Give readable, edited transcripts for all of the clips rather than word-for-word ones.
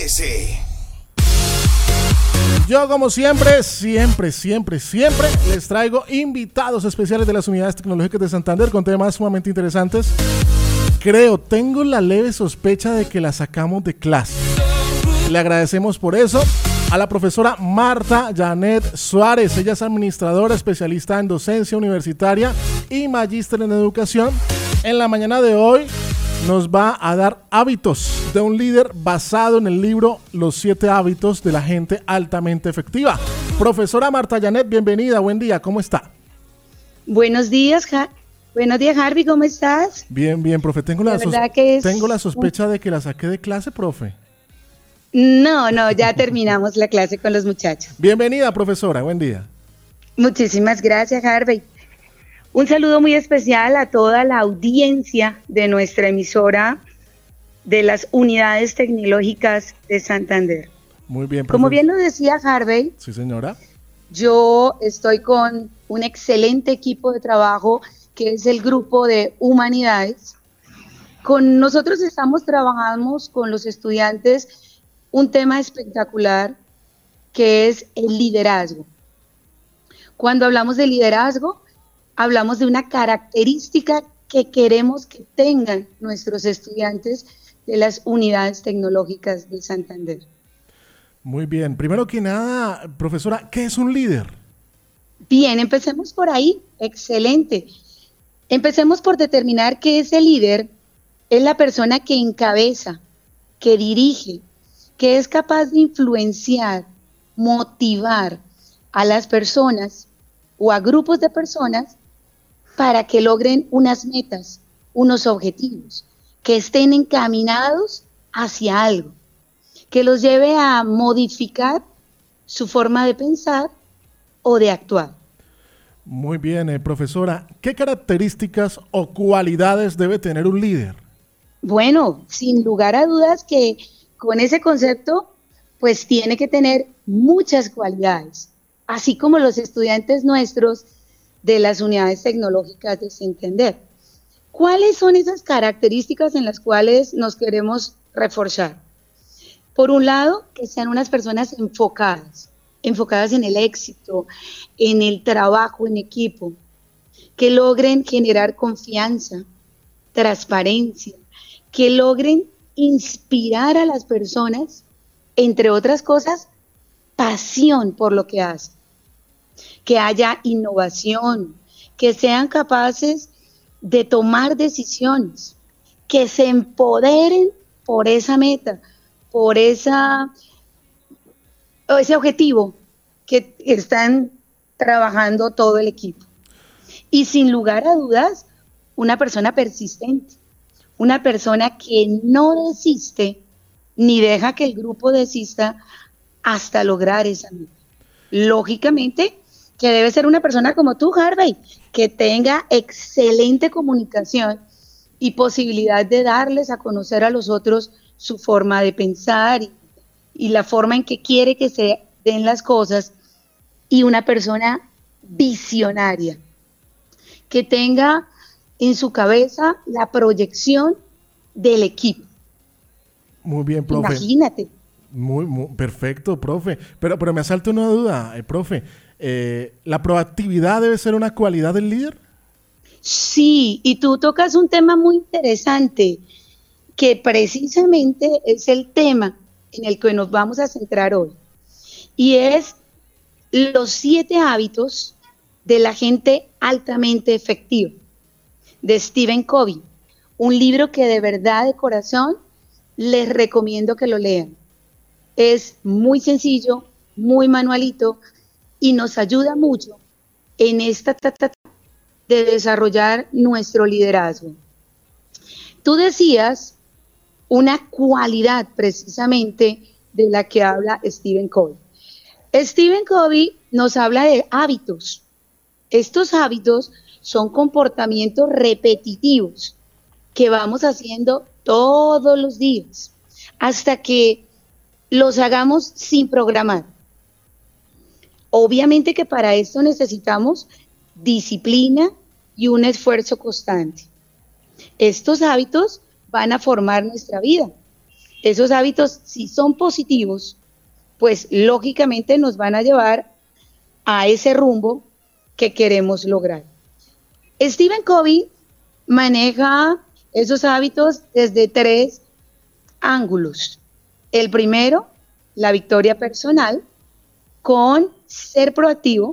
13. Yo, como siempre, les traigo invitados especiales de las unidades tecnológicas de Santander con temas sumamente interesantes. Tengo la leve sospecha de que la sacamos de clase. Le agradecemos por eso a la profesora Marta Janet Suárez. Ella es administradora, especialista en docencia universitaria y magíster en educación. En la mañana de hoy nos va a dar hábitos de un líder basado en el libro Los 7 hábitos de la gente altamente efectiva. Profesora Marta Janet, bienvenida, buen día, ¿cómo está? Buenos días, Harvey, ¿cómo estás? Bien, profe, tengo la sospecha de que la saqué de clase, profe. No, ya terminamos la clase con los muchachos. Bienvenida, profesora, buen día. Muchísimas gracias, Harvey. Un saludo muy especial a toda la audiencia de nuestra emisora de las unidades tecnológicas de Santander. Muy bien, profesor. Como bien lo decía Harvey. Sí, señora. Yo estoy con un excelente equipo de trabajo que es el grupo de humanidades. Con nosotros trabajamos con los estudiantes un tema espectacular que es el liderazgo. Cuando hablamos de liderazgo, hablamos de una característica que queremos que tengan nuestros estudiantes de las unidades tecnológicas de Santander. Muy bien. Primero que nada, profesora, ¿qué es un líder? Bien, empecemos por ahí. Excelente. Empecemos por determinar qué es el líder. Es la persona que encabeza, que dirige, que es capaz de influenciar, motivar a las personas o a grupos de personas para que logren unas metas, unos objetivos, que estén encaminados hacia algo, que los lleve a modificar su forma de pensar o de actuar. Muy bien, profesora. ¿Qué características o cualidades debe tener un líder? Bueno, sin lugar a dudas que con ese concepto, pues tiene que tener muchas cualidades, así como los estudiantes nuestros de las unidades tecnológicas de Santander. ¿Cuáles son esas características en las cuales nos queremos reforzar? Por un lado, que sean unas personas enfocadas en el éxito, en el trabajo en equipo, que logren generar confianza, transparencia, que logren inspirar a las personas, entre otras cosas, pasión por lo que hacen. Que haya innovación, que sean capaces de tomar decisiones, que se empoderen por esa meta, por ese objetivo que están trabajando todo el equipo. Y sin lugar a dudas, una persona persistente, una persona que no desiste ni deja que el grupo desista hasta lograr esa meta. Lógicamente, que debe ser una persona como tú, Harvey, que tenga excelente comunicación y posibilidad de darles a conocer a los otros su forma de pensar y la forma en que quiere que se den las cosas, y una persona visionaria, que tenga en su cabeza la proyección del equipo. Muy bien, profe. Imagínate. Muy perfecto, profe. Pero me asalta una duda, profe. ¿La proactividad debe ser una cualidad del líder? Sí, y tú tocas un tema muy interesante, que precisamente es el tema en el que nos vamos a centrar hoy. Y es los 7 hábitos de la gente altamente efectiva, de Stephen Covey. Un libro que de verdad, de corazón, les recomiendo que lo lean. Es muy sencillo, muy manualito y nos ayuda mucho en esta de desarrollar nuestro liderazgo. Tú decías una cualidad precisamente de la que habla Stephen Covey. Stephen Covey nos habla de hábitos. Estos hábitos son comportamientos repetitivos que vamos haciendo todos los días hasta que los hagamos sin programar. Obviamente que para esto necesitamos disciplina y un esfuerzo constante. Estos hábitos van a formar nuestra vida Esos hábitos, si son positivos, pues lógicamente nos van a llevar a ese rumbo que queremos lograr. Stephen Covey maneja esos hábitos desde 3 ángulos. El primero, la victoria personal con ser proactivo.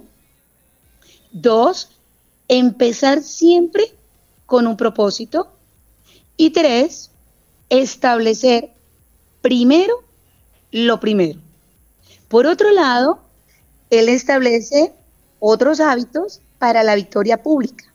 2, empezar siempre con un propósito. Y 3, establecer primero lo primero. Por otro lado, él establece otros hábitos para la victoria pública.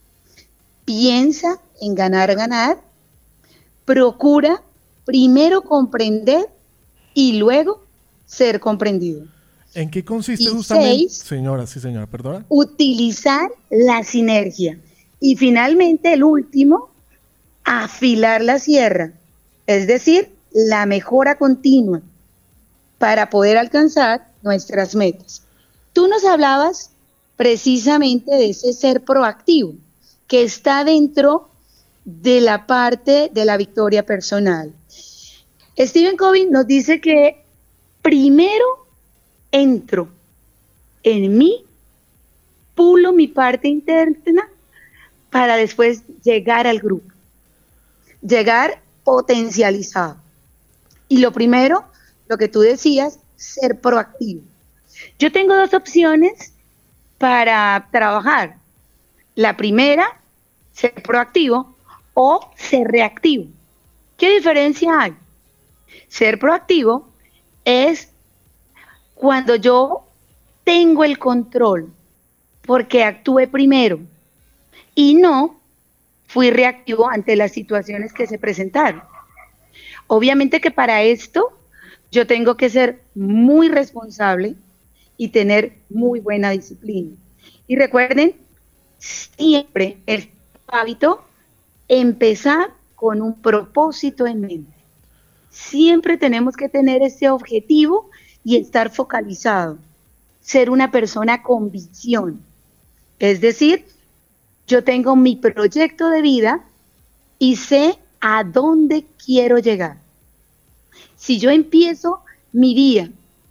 Piensa en ganar, ganar. Procura primero comprender y luego ser comprendido. ¿En qué consiste Y justamente? 6, Señora, perdona. utilizar la sinergia. Y finalmente, el último, afilar la sierra, es decir, la mejora continua para poder alcanzar nuestras metas. Tú nos hablabas precisamente de ese ser proactivo que está dentro de la parte de la victoria personal. Stephen Covey nos dice que primero entro en mí, pulo mi parte interna para después llegar al grupo, llegar potencializado. Y lo primero, lo que tú decías, ser proactivo. Yo tengo 2 opciones para trabajar. La primera, ser proactivo o ser reactivo. ¿Qué diferencia hay? Ser proactivo es cuando yo tengo el control porque actué primero y no fui reactivo ante las situaciones que se presentaron. Obviamente que para esto yo tengo que ser muy responsable y tener muy buena disciplina. Y recuerden, siempre el hábito, empezar con un propósito en mente. Siempre tenemos que tener ese objetivo y estar focalizado. Ser una persona con visión. Es decir, yo tengo mi proyecto de vida y sé a dónde quiero llegar. Si yo empiezo mi día,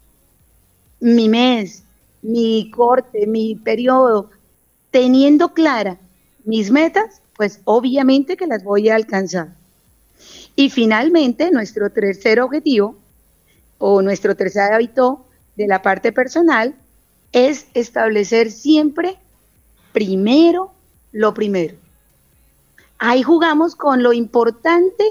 mi mes, mi corte, mi periodo, teniendo clara mis metas, pues obviamente que las voy a alcanzar. Y finalmente, nuestro tercer objetivo o nuestro tercer hábito de la parte personal es establecer siempre primero lo primero. Ahí jugamos con lo importante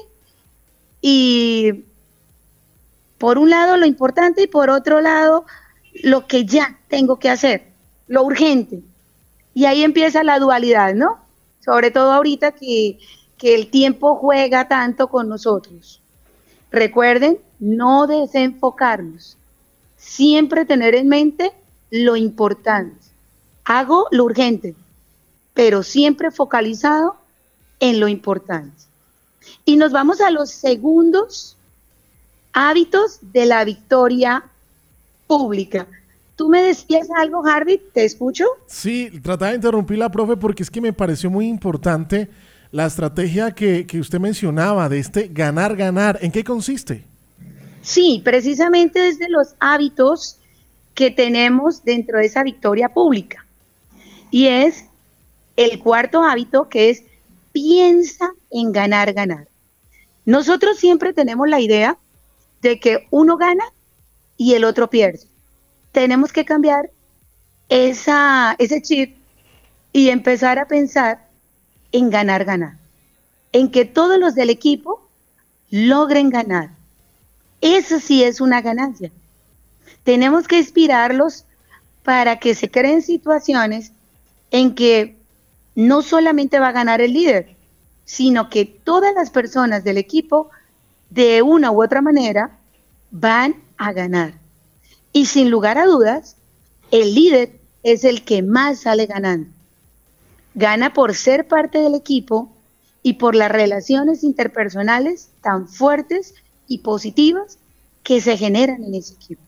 y por un lado lo importante y por otro lado lo que ya tengo que hacer, lo urgente. Y ahí empieza la dualidad, ¿no? Sobre todo ahorita que el tiempo juega tanto con nosotros. Recuerden, no desenfocarnos. Siempre tener en mente lo importante. Hago lo urgente, pero siempre focalizado en lo importante. Y nos vamos a los segundos hábitos de la victoria pública. ¿Tú me decías algo, Harvey? ¿Te escucho? Sí, trataba de interrumpirla, profe, porque es que me pareció muy importante la estrategia que usted mencionaba de este ganar, ganar. ¿En qué consiste? Sí, precisamente desde los hábitos que tenemos dentro de esa victoria pública. Y es el cuarto hábito, que es piensa en ganar, ganar. Nosotros siempre tenemos la idea de que uno gana y el otro pierde. Tenemos que cambiar ese chip y empezar a pensar en ganar, ganar. En que todos los del equipo logren ganar. Eso sí es una ganancia. Tenemos que inspirarlos para que se creen situaciones en que no solamente va a ganar el líder, sino que todas las personas del equipo, de una u otra manera, van a ganar. Y sin lugar a dudas, el líder es el que más sale ganando. Gana por ser parte del equipo y por las relaciones interpersonales tan fuertes y positivas que se generan en ese equipo.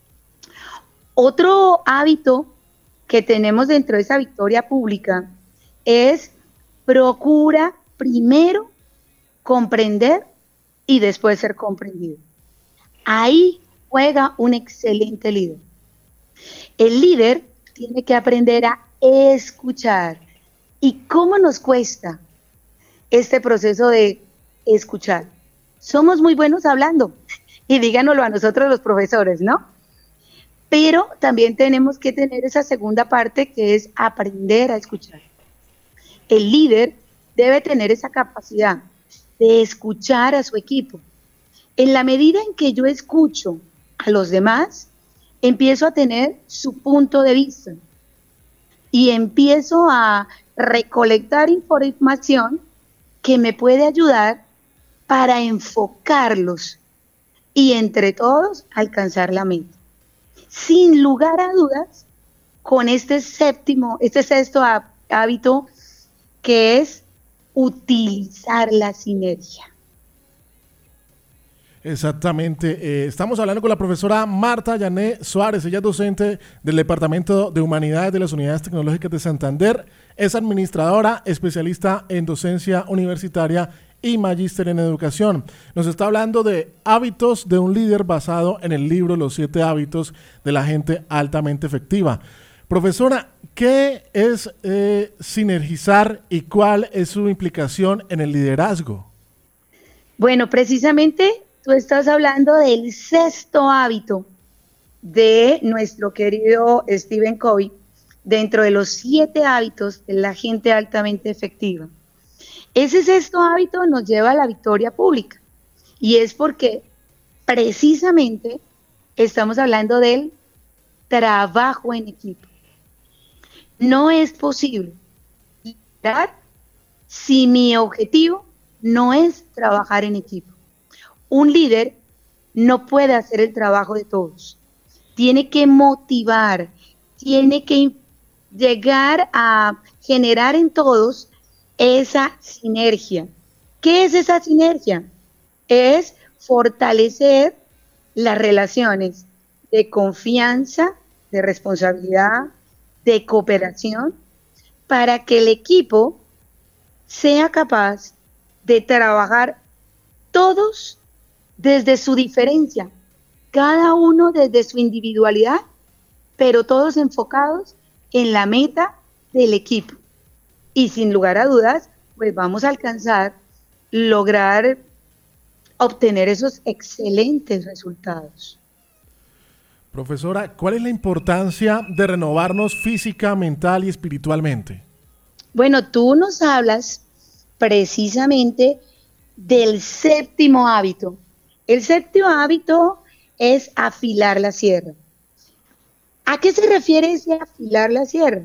Otro hábito que tenemos dentro de esa victoria pública es procura primero comprender y después ser comprendido. Ahí juega un excelente líder. El líder tiene que aprender a escuchar. ¿Y cómo nos cuesta este proceso de escuchar? Somos muy buenos hablando, y díganoslo a nosotros los profesores, ¿no? Pero también tenemos que tener esa segunda parte, que es aprender a escuchar. El líder debe tener esa capacidad de escuchar a su equipo. En la medida en que yo escucho a los demás, empiezo a tener su punto de vista y empiezo a recolectar información que me puede ayudar para enfocarlos y entre todos alcanzar la meta. Sin lugar a dudas, con este sexto hábito, que es utilizar la sinergia. Exactamente. Estamos hablando con la profesora Marta Yané Suárez. Ella es docente del Departamento de Humanidades de las Unidades Tecnológicas de Santander. Es administradora, especialista en docencia universitaria y magíster en educación. Nos está hablando de hábitos de un líder basado en el libro Los 7 hábitos de la gente altamente efectiva. Profesora, ¿qué es sinergizar y cuál es su implicación en el liderazgo? Bueno, precisamente tú estás hablando del sexto hábito de nuestro querido Stephen Covey, dentro de los 7 hábitos de la gente altamente efectiva. Ese sexto hábito nos lleva a la victoria pública, y es porque precisamente estamos hablando del trabajo en equipo. No es posible liderar si mi objetivo no es trabajar en equipo. Un líder no puede hacer el trabajo de todos. Tiene que motivar, tiene que llegar a generar en todos esa sinergia. ¿Qué es esa sinergia? Es fortalecer las relaciones de confianza, de responsabilidad, de cooperación, para que el equipo sea capaz de trabajar todos desde su diferencia, cada uno desde su individualidad, pero todos enfocados en la meta del equipo. Y sin lugar a dudas, pues vamos a lograr obtener esos excelentes resultados. Profesora, ¿cuál es la importancia de renovarnos física, mental y espiritualmente? Bueno, tú nos hablas precisamente del séptimo hábito. El séptimo hábito es afilar la sierra. ¿A qué se refiere ese afilar la sierra?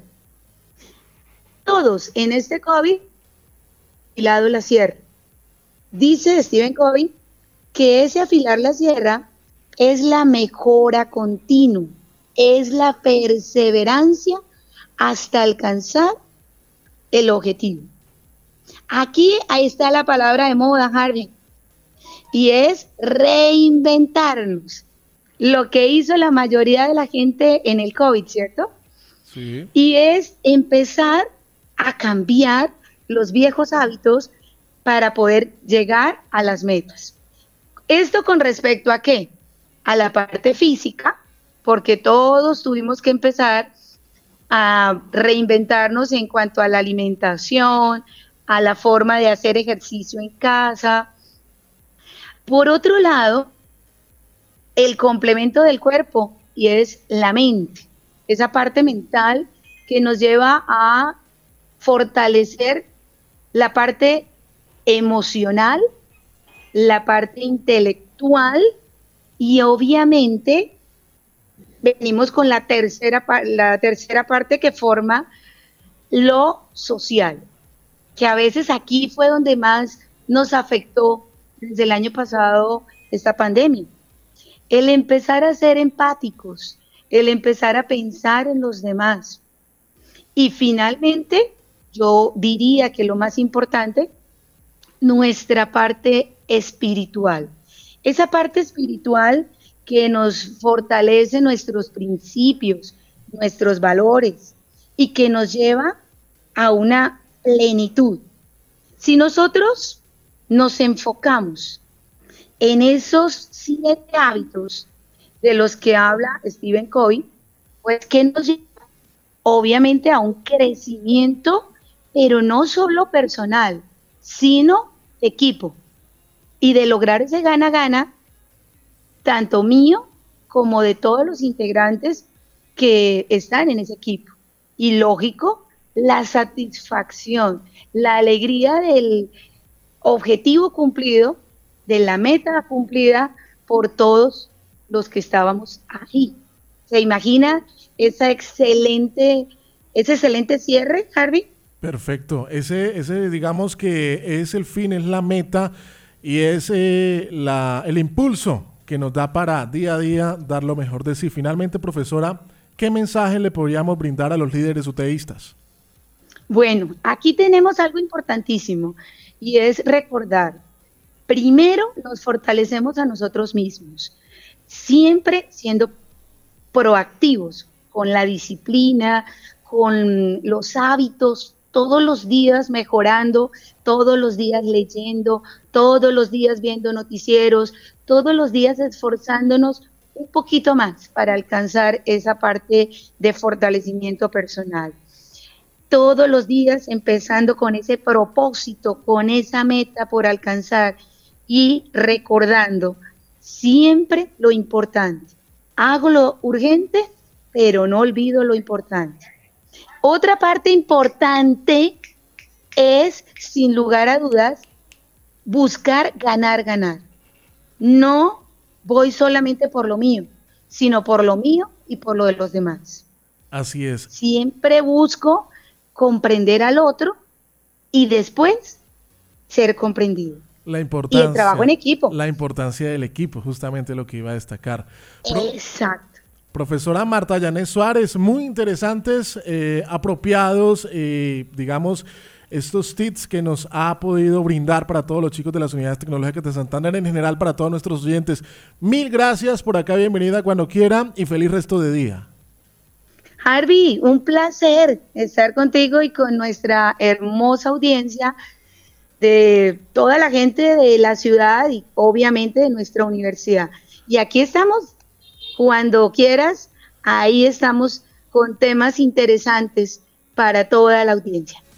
Todos en este COVID afilado la sierra. Dice Stephen Covey que ese afilar la sierra es la mejora continua, es la perseverancia hasta alcanzar el objetivo. Ahí está la palabra de moda, Harvey, y es reinventarnos. Lo que hizo la mayoría de la gente en el COVID, ¿cierto? Sí. Y es empezar a cambiar los viejos hábitos para poder llegar a las metas. ¿Esto con respecto a qué? A la parte física, porque todos tuvimos que empezar a reinventarnos en cuanto a la alimentación, a la forma de hacer ejercicio en casa. Por otro lado, el complemento del cuerpo, y es la mente, esa parte mental que nos lleva a fortalecer la parte emocional, la parte intelectual, y obviamente venimos con la tercera parte, que forma lo social, que a veces aquí fue donde más nos afectó desde el año pasado esta pandemia. El empezar a ser empáticos, el empezar a pensar en los demás. Y finalmente, yo diría que lo más importante, nuestra parte espiritual. Esa parte espiritual que nos fortalece nuestros principios, nuestros valores, y que nos lleva a una plenitud. Si nosotros nos enfocamos En esos 7 hábitos de los que habla Stephen Covey, pues que nos lleva obviamente a un crecimiento, pero no solo personal, sino de equipo, y de lograr ese gana-gana, tanto mío como de todos los integrantes que están en ese equipo. Y lógico, la satisfacción, la alegría del objetivo cumplido, de la meta cumplida por todos los que estábamos ahí. ¿Se imagina ese excelente cierre, Harvey? Perfecto. Ese digamos que es el fin, es la meta y es el impulso que nos da para día a día dar lo mejor de sí. Finalmente, profesora, ¿qué mensaje le podríamos brindar a los líderes UTEístas? Bueno, aquí tenemos algo importantísimo y es recordar, primero nos fortalecemos a nosotros mismos, siempre siendo proactivos con la disciplina, con los hábitos, todos los días mejorando, todos los días leyendo, todos los días viendo noticieros, todos los días esforzándonos un poquito más para alcanzar esa parte de fortalecimiento personal. Todos los días empezando con ese propósito, con esa meta por alcanzar y recordando siempre lo importante. Hago lo urgente, pero no olvido lo importante. Otra parte importante es, sin lugar a dudas, buscar ganar. No voy solamente por lo mío, sino por lo mío y por lo de los demás. Así es. Siempre busco comprender al otro y después ser comprendido. La importancia, y el trabajo en equipo. La importancia del equipo, justamente lo que iba a destacar. Exacto. Profesora Marta Yanet Suárez, muy interesantes, apropiados, digamos, estos tips que nos ha podido brindar para todos los chicos de las unidades tecnológicas de Santander, en general para todos nuestros oyentes. Mil gracias por acá, bienvenida cuando quiera y feliz resto de día. Harvey, un placer estar contigo y con nuestra hermosa audiencia de toda la gente de la ciudad y obviamente de nuestra universidad. Y aquí estamos, cuando quieras, ahí estamos con temas interesantes para toda la audiencia.